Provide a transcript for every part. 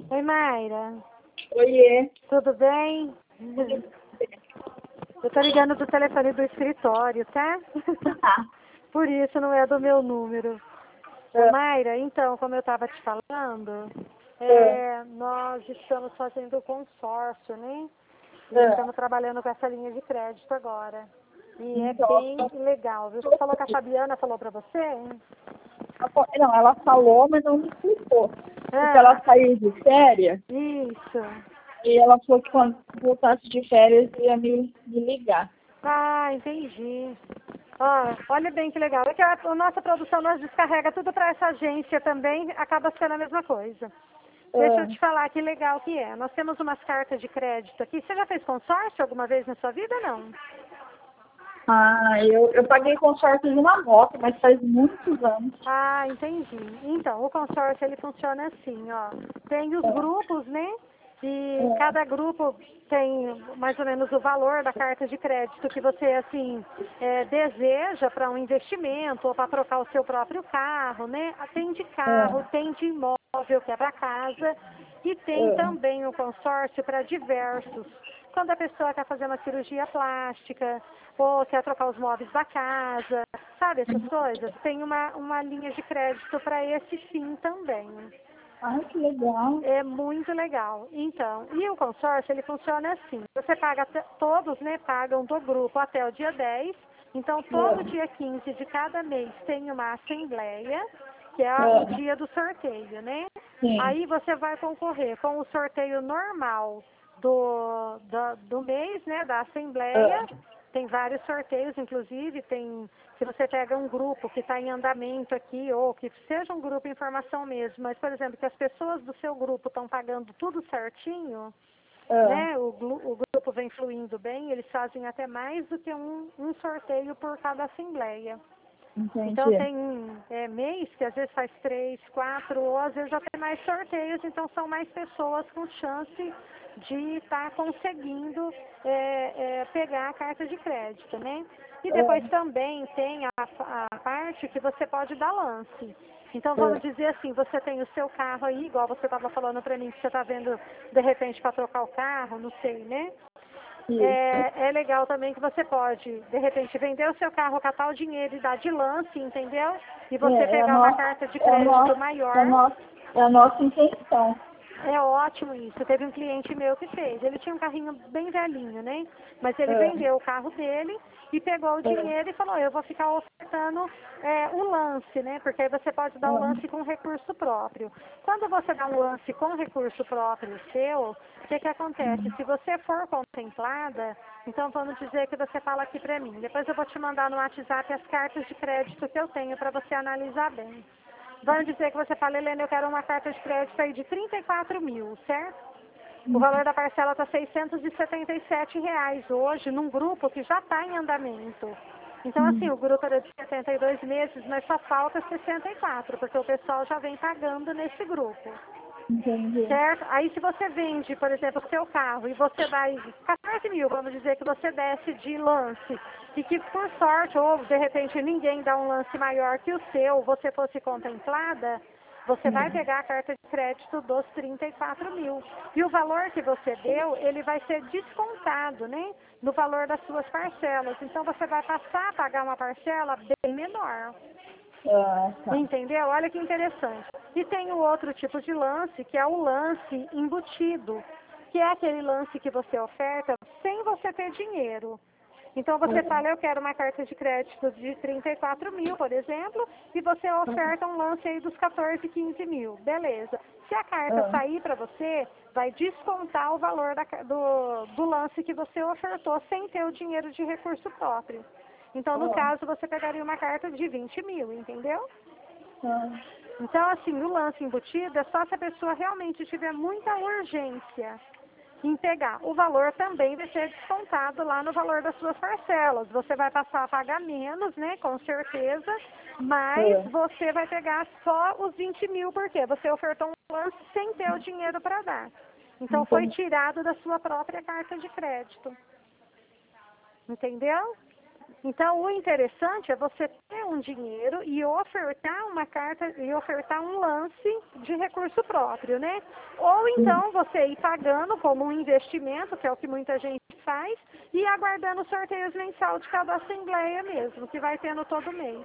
Oi, Mayra. Oiê. Tudo bem? Eu tô ligando do telefone do escritório, tá? Tá. Por isso não é do meu número. Ô, Mayra, então, como eu estava te falando, nós estamos fazendo consórcio, né? E estamos trabalhando com essa linha de crédito agora. E é bem legal, viu? Você falou que a Fabiana falou pra você? Não, ela falou, mas não me explicou. Porque Ah, ela saiu de férias isso. e ela falou que quando voltasse de férias ia me ligar. Ah, entendi. Ó, olha bem que legal. É que a nossa produção, nós descarrega tudo para essa agência também, acaba sendo a mesma coisa. Deixa eu te falar que legal que é. Nós temos umas cartas de crédito aqui. Você já fez consórcio alguma vez na sua vida, não? Eu paguei consórcio de uma moto, mas faz muitos anos. Ah, entendi. Então, o consórcio, ele funciona assim, ó. Tem os grupos, né? E cada grupo tem mais ou menos o valor da carta de crédito que você, assim, deseja para um investimento ou para trocar o seu próprio carro, né? Tem de carro, tem de imóvel, que é para casa, e tem também o consórcio para diversos. Quando a pessoa quer fazer uma cirurgia plástica, ou quer trocar os móveis da casa, sabe essas coisas? Tem uma linha de crédito para esse fim também. Ai, que legal. É muito legal. Então, e o consórcio, ele funciona assim. Você paga, todos, né, pagam do grupo até o dia 10. Então, todo dia 15 de cada mês tem uma assembleia, que é o dia do sorteio, né? Sim. Aí você vai concorrer com o sorteio normal do mês, né, da assembleia. Tem vários sorteios, inclusive, se você pega um grupo que está em andamento aqui, ou que seja um grupo em formação mesmo, mas, por exemplo, que as pessoas do seu grupo estão pagando tudo certinho, né? O grupo vem fluindo bem, eles fazem até mais do que um sorteio por cada assembleia. Entendi. Então tem mês que às vezes faz 3, 4, ou às vezes até mais sorteios, então são mais pessoas com chance de estar conseguindo pegar a carta de crédito, né? E depois também tem a parte que você pode dar lance. Então vamos dizer assim, você tem o seu carro aí, igual você estava falando para mim que você está vendo de repente para trocar o carro, não sei, né? É legal também que você pode, de repente, vender o seu carro, catar o dinheiro e dar de lance, entendeu? E você pegar uma carta de crédito maior. É a nossa intenção. É ótimo isso. Teve um cliente meu que fez. Ele tinha um carrinho bem velhinho, né? Mas ele vendeu o carro dele e pegou o dinheiro e falou, eu vou ficar ofertando um lance, né? Porque aí você pode dar um lance com recurso próprio. Quando você dá um lance com recurso próprio seu, o que acontece? Se você for contemplada, então vamos dizer que você fala aqui pra mim. Depois eu vou te mandar no WhatsApp as cartas de crédito que eu tenho para você analisar bem. Vamos dizer que você fala, Helena, eu quero uma carta de crédito aí de 34 mil, certo? O valor da parcela está R$ 677 hoje, num grupo que já está em andamento. Então, assim, o grupo era de 72 meses, mas só falta 64, porque o pessoal já vem pagando nesse grupo. Entendi. Certo? Aí se você vende, por exemplo, o seu carro e você dá 14 mil, vamos dizer que você desce de lance, e que por sorte, ou de repente ninguém dá um lance maior que o seu, você fosse contemplada, você vai pegar a carta de crédito dos 34 mil. E o valor que você deu, ele vai ser descontado, né? No valor das suas parcelas. Então você vai passar a pagar uma parcela bem menor. Entendeu? Olha que interessante. E tem o outro tipo de lance, que é o lance embutido, que é aquele lance que você oferta sem você ter dinheiro. Então você fala, eu quero uma carta de crédito de 34 mil, por exemplo, e você oferta um lance aí dos 14, 15 mil. Beleza. Se a carta sair para você, vai descontar o valor do lance que você ofertou sem ter o dinheiro de recurso próprio. Então, no caso, você pegaria uma carta de 20 mil, entendeu? Então, assim, o lance embutido é só se a pessoa realmente tiver muita urgência em pegar. O valor também vai ser descontado lá no valor das suas parcelas. Você vai passar a pagar menos, né, com certeza, mas você vai pegar só os 20 mil, porque você ofertou um lance sem ter o dinheiro para dar. Então, foi tirado da sua própria carta de crédito. Entendeu? Então, o interessante é você ter um dinheiro e ofertar uma carta e ofertar um lance de recurso próprio, né? Ou então você ir pagando como um investimento, que é o que muita gente faz, e aguardando sorteios mensal de cada assembleia mesmo, que vai tendo todo mês.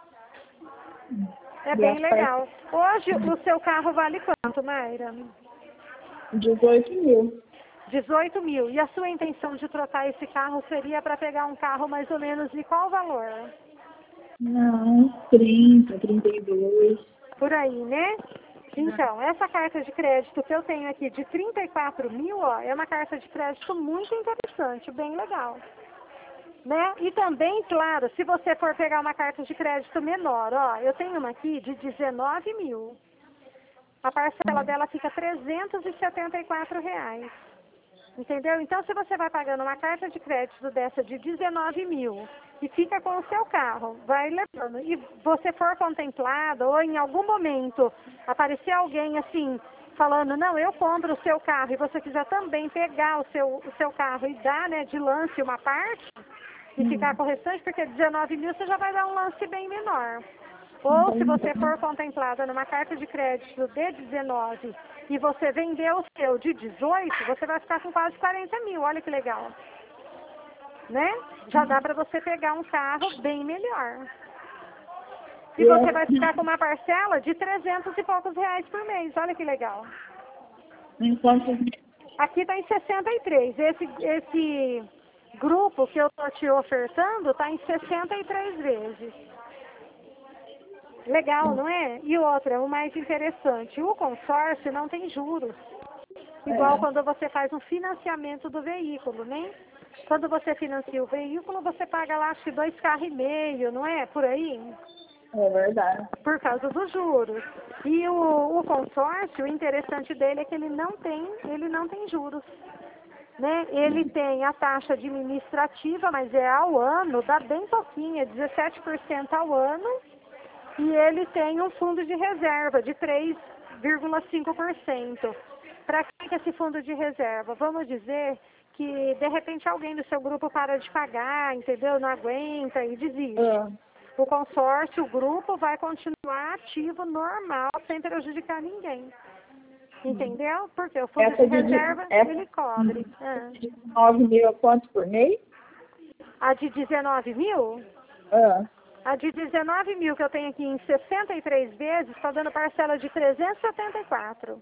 É bem legal. Hoje, o seu carro vale quanto, Mayra? 18 mil. 18 mil. E a sua intenção de trocar esse carro seria para pegar um carro mais ou menos de qual valor? Não, 30, 32. Por aí, né? Então, essa carta de crédito que eu tenho aqui de 34 mil, ó, é uma carta de crédito muito interessante, bem legal. Né? E também, claro, se você for pegar uma carta de crédito menor, ó, eu tenho uma aqui de 19 mil. A parcela dela fica R$ 374. Entendeu? Então, se você vai pagando uma carta de crédito dessa de 19 mil e fica com o seu carro, vai levando, e você for contemplado ou em algum momento aparecer alguém assim, falando, não, eu compro o seu carro, e você quiser também pegar o seu carro e dar, né, de lance uma parte e ficar com o restante, porque 19 mil você já vai dar um lance bem menor. Ou se você for contemplada numa carta de crédito de 19 e você vender o seu de 18, você vai ficar com quase 40 mil. Olha que legal. Né? Já dá para você pegar um carro bem melhor. E você vai ficar com uma parcela de 300 e poucos reais por mês. Olha que legal. Enquanto Aqui está em 63. Esse grupo que eu estou te ofertando está em 63 vezes. Legal, não é? E outra, o mais interessante, o consórcio não tem juros. Igual quando você faz um financiamento do veículo, né? Quando você financia o veículo, você paga lá, acho que 2,5 carros, não é? Por aí? é verdade. Por causa dos juros. E o consórcio, o interessante dele é que ele não tem juros. Né? Ele tem a taxa administrativa, mas é ao ano, dá bem pouquinho, é 17% ao ano. E ele tem um fundo de reserva de 3,5%. Para que esse fundo de reserva? Vamos dizer que, de repente, alguém do seu grupo para de pagar, entendeu? Não aguenta e desiste. O consórcio, o grupo, vai continuar ativo, normal, sem prejudicar ninguém. Entendeu? Porque o fundo de reserva, ele cobre. 9 mil a quanto por mês? A de 19 mil? A de 19 mil que eu tenho aqui em 63 vezes, está dando parcela de 374.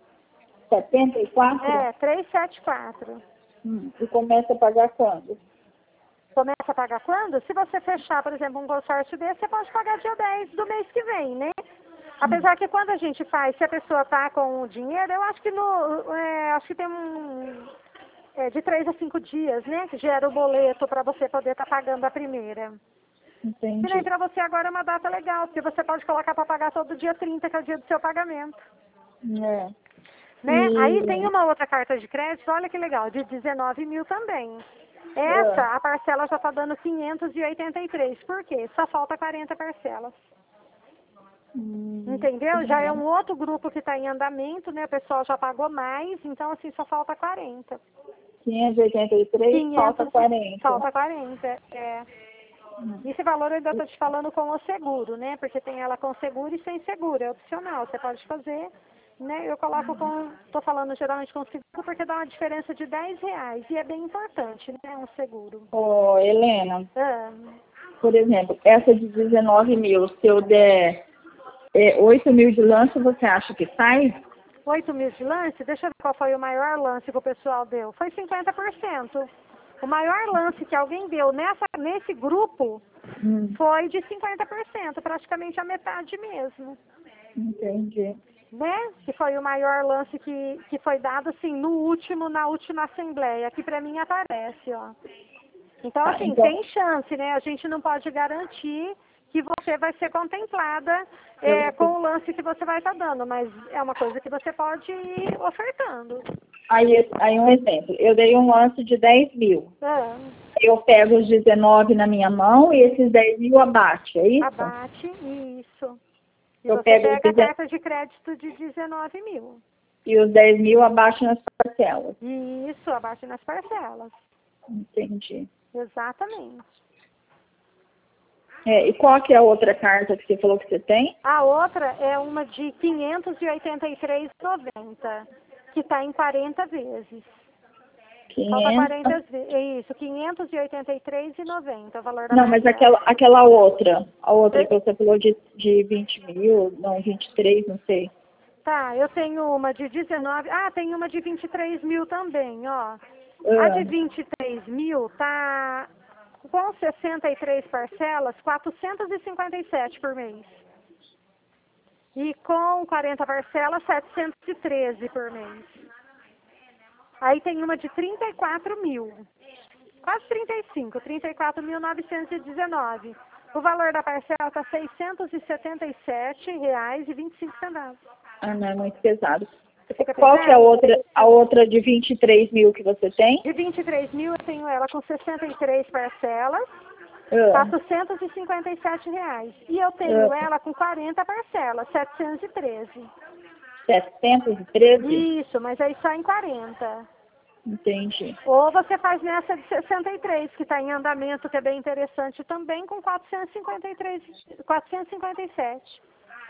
74? É, 374. E começa a pagar quando? Começa a pagar quando? Se você fechar, por exemplo, um consórcio desse, você pode pagar dia 10 do mês que vem, né? Apesar que quando a gente faz, se a pessoa está com o dinheiro, eu acho que acho que tem de 3 a 5 dias, né? Que gera o boleto para você poder estar pagando a primeira. Entendi. Que nem para você agora é uma data legal, porque você pode colocar para pagar todo dia 30, que é o dia do seu pagamento. Né? Aí tem uma outra carta de crédito, olha que legal, de 19 mil também. Essa, a parcela já está dando 583. Por quê? Só falta 40 parcelas. Entendeu? Já é um outro grupo que está em andamento, né? O pessoal já pagou mais, então assim, só falta 40. 583, falta 40. Falta 40, é. Esse valor eu ainda estou te falando com o seguro, né? Porque tem ela com seguro e sem seguro, é opcional, você pode fazer, né? Eu coloco estou falando geralmente com seguro porque dá uma diferença de R$10 e é bem importante, né? Um seguro. Helena, por exemplo, essa de 19 mil, se eu der 8 mil de lance, você acha que sai? 8 mil de lance? Deixa eu ver qual foi o maior lance que o pessoal deu. Foi 50%. O maior lance que alguém deu nesse grupo foi de 50%, praticamente a metade mesmo. Entendi. Né? Que foi o maior lance que foi dado assim na última assembleia, que para mim aparece, ó. Então, assim, tem chance, né? A gente não pode garantir que você vai ser contemplada com o lance que você vai estar dando, mas é uma coisa que você pode ir ofertando. Aí um exemplo, eu dei um lance de 10 mil. Eu pego os 19 na minha mão e esses 10 mil abate, é isso? Abate, isso. E eu você pego pega a carta de crédito de 19 mil. E os 10 mil abate nas parcelas. Isso, abate nas parcelas. Entendi. Exatamente. E qual que é a outra carta que você falou que você tem? A outra é uma de 583,90, que está em 40 vezes. Falta 40 vezes. Isso, 583,90 o valor da Não, mas aquela outra. A outra que você falou de 20 mil, não, 23, não sei. Tá, eu tenho uma de 19. Ah, tem uma de 23 mil também, ó. A de 23 mil tá com 63 parcelas, 457 por mês. E com 40 parcelas, 713 por mês. Aí tem uma de 34 mil. Quase 35, 34.919. O valor da parcela está R$ 677,25. Ah, não, é muito pesado. Fica Qual que é a outra de 23 mil que você tem? De 23 mil eu tenho ela com 63 parcelas, R$ 457. E eu tenho ela com 40 parcelas, 713. 713? Isso, mas aí só em 40. Entendi. Ou você faz nessa de 63, que está em andamento, que é bem interessante também, com 457.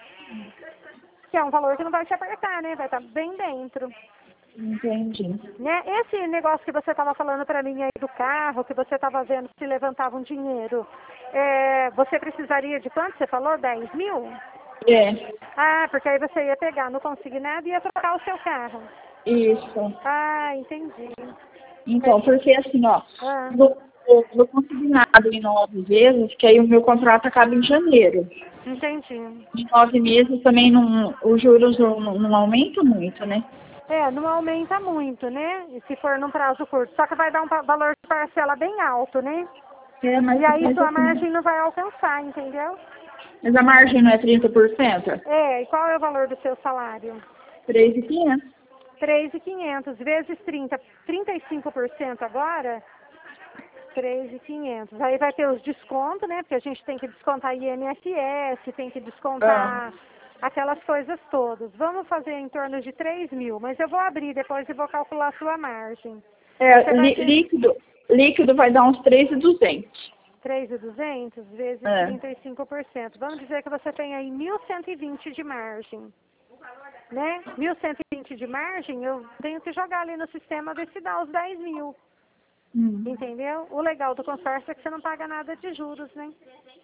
Que é um valor que não vai te apertar, né? Vai estar bem dentro. Entendi. Né? Esse negócio que você estava falando para mim aí do carro, que você estava vendo se levantava um dinheiro, você precisaria de quanto? Você falou? 10 mil? Ah, porque aí você ia pegar no consignado e ia trocar o seu carro. Isso. Ah, entendi. Então, porque assim, ó, no consignado em 9 vezes, que aí o meu contrato acaba em janeiro. Entendi. Em 9 meses também os juros não aumentam muito, né? Não aumenta muito, né? E se for num prazo curto. Só que vai dar um valor de parcela bem alto, né? Mas, e aí sua assim, margem não vai alcançar, entendeu? Mas a margem não é 30%? E qual é o valor do seu salário? 3.500. 3.500 vezes 30, 35% agora, 3.500. Aí vai ter os descontos, né? Porque a gente tem que descontar INSS, tem que descontar aquelas coisas todas. Vamos fazer em torno de 3 mil, mas eu vou abrir depois e vou calcular a sua margem. Líquido vai dar uns 3.200. 3.200 vezes 35%. Vamos dizer que você tem aí 1.120 de margem. Né? 1.120 de margem, eu tenho que jogar ali no sistema ver se dá os 10 mil. Entendeu? O legal do consórcio é que você não paga nada de juros, né?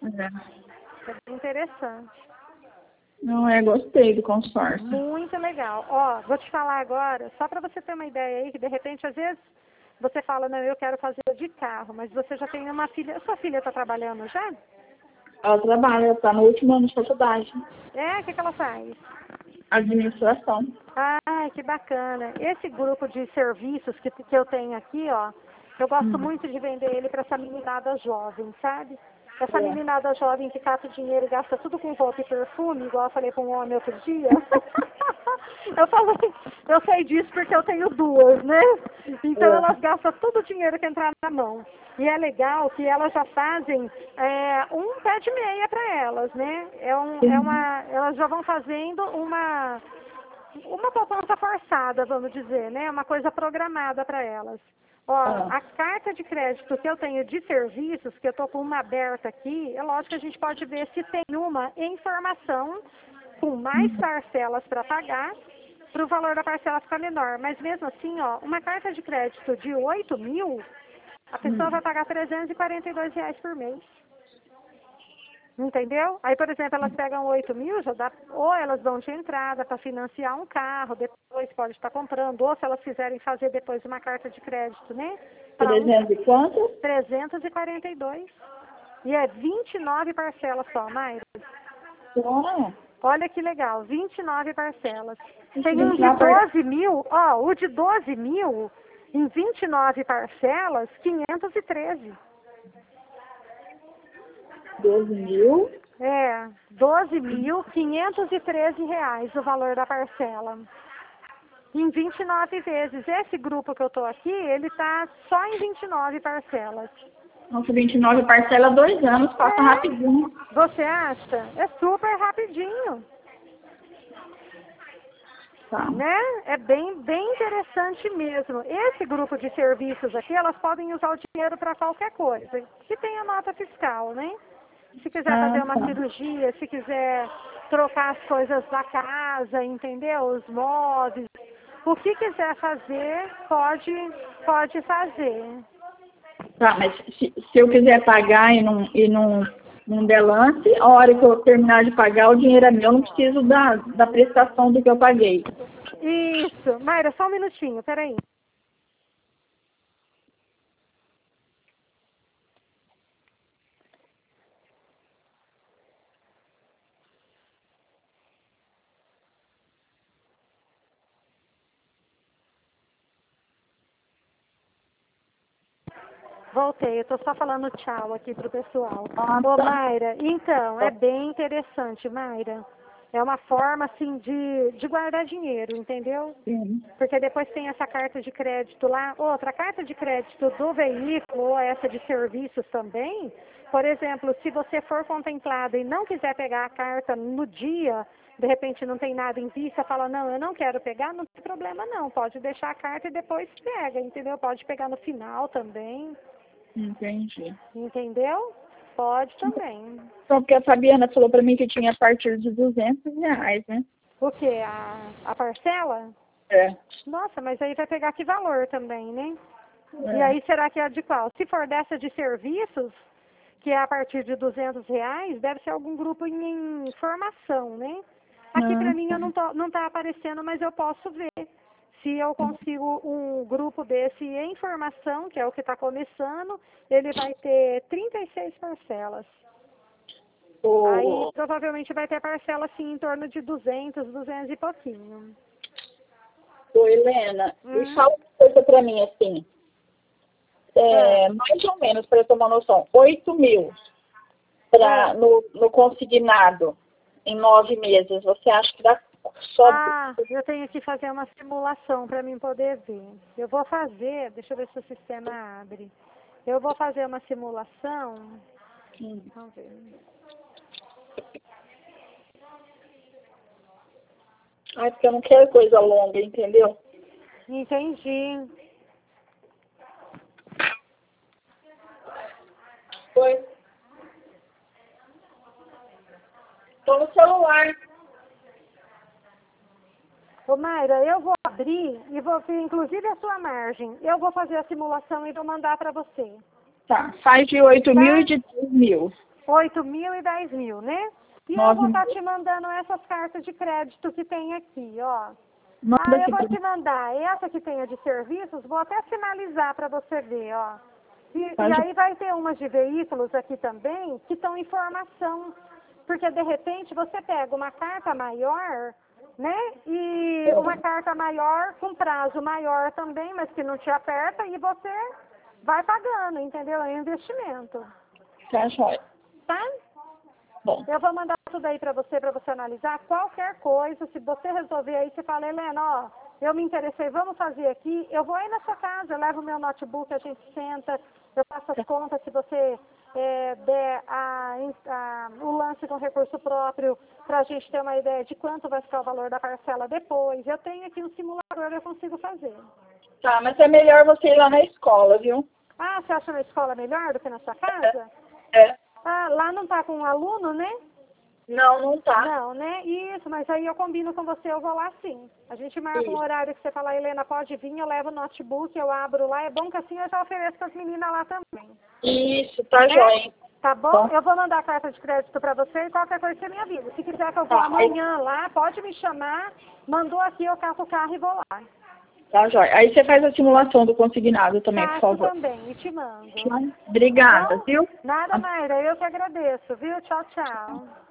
É bem interessante. Não, gostei do consórcio. Muito legal. Ó, vou te falar agora, só para você ter uma ideia aí, que de repente, às vezes, você fala, não, eu quero fazer de carro, mas você já tem uma filha. Sua filha está trabalhando já? Ela trabalha, está no último ano de faculdade. O que ela faz? Administração. Ah, que bacana. Esse grupo de serviços que eu tenho aqui, ó, eu gosto muito de vender ele para essa meninada jovem, sabe? Essa meninada jovem que cata dinheiro e gasta tudo com roupa e perfume, igual eu falei para um homem outro dia. Eu sei disso porque eu tenho duas, né? Então elas gastam todo o dinheiro que entrar na mão. E é legal que elas já fazem um pé de meia para elas, né? Elas já vão fazendo uma poupança forçada, vamos dizer, né? Uma coisa programada para elas. Ó, a carta de crédito que eu tenho de serviços, que eu tô com uma aberta aqui, é lógico que a gente pode ver se tem uma em formação com mais parcelas para pagar, para o valor da parcela ficar menor. Mas mesmo assim, ó, uma carta de crédito de 8 mil, a pessoa vai pagar R$342 por mês. Entendeu? Aí, por exemplo, elas pegam 8 mil, já dá, ou elas dão de entrada para financiar um carro, depois pode estar comprando, ou se elas quiserem fazer depois uma carta de crédito, né? 300 e quanto? 342. E é 29 parcelas só, Mayra. Olha que legal, 29 parcelas. Tem um de 12 mil, ó, o de 12 mil, em 29 parcelas, 513. 12 mil? 12.513 reais o valor da parcela. Em 29 vezes. Esse grupo que eu tô aqui, ele tá só em 29 parcelas. Nossa, 29 parcela, 2 anos, passa rapidinho. Você acha? É super rapidinho. Tá. Né? É bem interessante mesmo. Esse grupo de serviços aqui, elas podem usar o dinheiro para qualquer coisa, que tem a nota fiscal, né? Se quiser fazer uma tá. cirurgia, se quiser trocar as coisas da casa, entendeu? Os móveis. O que quiser fazer, pode fazer. Tá, mas se eu quiser pagar não der lance, a hora que eu terminar de pagar, o dinheiro é meu, eu não preciso da prestação do que eu paguei. Isso. Mayra, só um minutinho, peraí. Voltei, eu tô só falando tchau aqui pro pessoal. Ah, Ô, tá. Mayra, então, é bem interessante, Mayra. É uma forma, assim, de guardar dinheiro, entendeu? Sim. Porque depois tem essa carta de crédito lá. Outra, carta de crédito do veículo, ou essa de serviços também. Por exemplo, se você for contemplado e não quiser pegar a carta no dia, de repente não tem nada em vista, fala, não, eu não quero pegar, não tem problema não. Pode deixar a carta e depois pega, entendeu? Pode pegar no final também. Entendi. Entendeu? Pode também. Então, porque a Fabiana falou pra mim que tinha a partir de R$ 200, né? O quê? A parcela? É. Nossa, mas aí vai pegar que valor também, né? É. E aí será que é de qual? Se for dessa de serviços, que é a partir de R$ 200, deve ser algum grupo em formação, né? Aqui pra mim eu não tá aparecendo, mas eu posso ver. Se eu consigo um grupo desse em formação, que é o que está começando, ele vai ter 36 parcelas. Aí provavelmente vai ter parcela assim em torno de 200 e pouquinho. Ô, Helena, e fala uma coisa pra mim, assim, mais ou menos, para eu ter uma noção, 8 mil no consignado em 9 meses, você acha que dá só... Eu tenho que fazer uma simulação para mim poder ver. Eu vou fazer, deixa eu ver se o sistema abre. Eu vou fazer uma simulação. Vamos ver. Ai, porque eu não quero coisa longa, entendeu? Entendi. Foi. Tô no celular. Ô, Mayra, eu vou abrir e vou ver, inclusive, a sua margem. Eu vou fazer a simulação e vou mandar para você. Tá, faz de 8 mil e de 10 mil. 8 mil e 10 mil, né? E eu vou estar te mandando essas cartas de crédito que tem aqui, ó. Eu vou te mandar essa que tem a de serviços, vou até finalizar para você ver, ó. E aí vai ter umas de veículos aqui também que estão em formação. Porque, de repente, você pega uma carta maior, né? E uma carta maior com prazo maior também, mas que não te aperta e você vai pagando, entendeu? É um investimento. Tá, joia. Tá? Bom. Eu vou mandar tudo aí para você analisar. Qualquer coisa, se você resolver aí, você fala, Helena, ó, eu me interessei, vamos fazer aqui. Eu vou aí na sua casa, eu levo o meu notebook, a gente senta, eu faço as contas, se você der o lance com recurso próprio, para a gente ter uma ideia de quanto vai ficar o valor da parcela depois. Eu tenho aqui um simulador, eu consigo fazer. Tá, mas é melhor você ir lá na escola, viu? Você acha na escola melhor do que na sua casa? Lá não tá com um aluno, né? Não, não tá. Não, né? Isso, mas aí eu combino com você, eu vou lá sim. A gente marca um horário que você fala, Helena, pode vir, eu levo o notebook, eu abro lá. É bom que assim eu já ofereço para as meninas lá também. Isso, tá joia. Tá bom? Eu vou mandar a carta de crédito para você e qualquer coisa você me avisa. Se quiser que eu vou amanhã lá, pode me chamar. Mandou aqui, eu cato o carro e vou lá. Tá joia. Aí você faz a simulação do consignado também, por favor. Também, e te mando. Obrigada, viu? Nada, Mayra, eu que agradeço, viu? Tchau, tchau.